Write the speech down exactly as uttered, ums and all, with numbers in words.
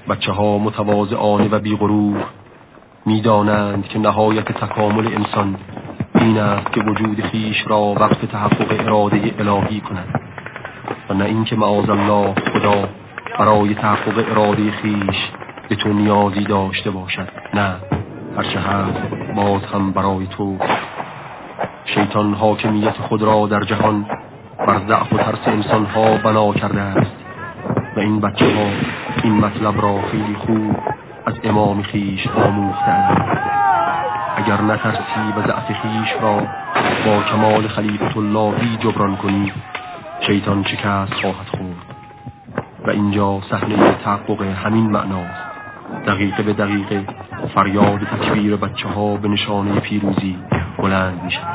بچه ها متواضعانه و بی‌غرور می‌دانند که نهایت تکامل انسان این است که وجود خیش را وقف تحقق اراده الهی کند و نه اینکه معاذالله خدا برای تحقق اراده خیش به تو نیازی داشته باشد. نه، هرچه هست باز هم برای تو. شیطان حاکمیت خود را در جهان بر ضعف و ترس انسان‌ها بنا کرده است و این بچه ها این مطلب را خیلی خوب از امام خیش آموختند. اگر نترسی و ضعف خیش را با کمال خلیفة اللهی جبران کنی، شیطان شکست خواهد خورد و اینجا صحنه تحقق همین معناست. دقیقه به دقیقه فریاد تکبیر بچه ها به نشانه پیروزی بلند می شود.